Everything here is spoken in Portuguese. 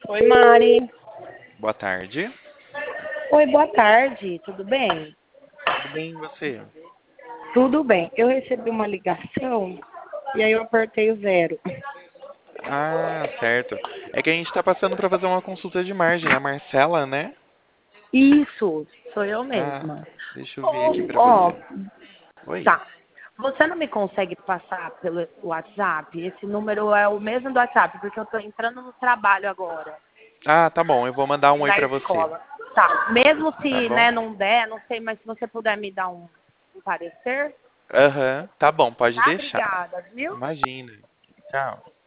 Oi, Mari. Boa tarde. Oi, boa tarde. Tudo bem? Tudo bem, e você? Tudo bem. Eu recebi uma ligação e aí eu apertei o zero. Ah, certo. É que a gente tá passando para fazer uma consulta de margem. A Marcela, né? Isso, sou eu Ah, mesma. deixa eu ver Ó, aqui para ó, você. Oi. tá. Você não me consegue passar pelo WhatsApp? Esse número é o mesmo do WhatsApp, porque eu tô entrando no trabalho agora, Ah, tá bom. Eu vou mandar um oi na para você. escola. Tá. Mesmo Tá se, bom? né, não der, não sei, mas se você puder me dar um parecer, Aham, tá bom. Pode tá? deixar. Obrigada, viu? Imagina. Tchau.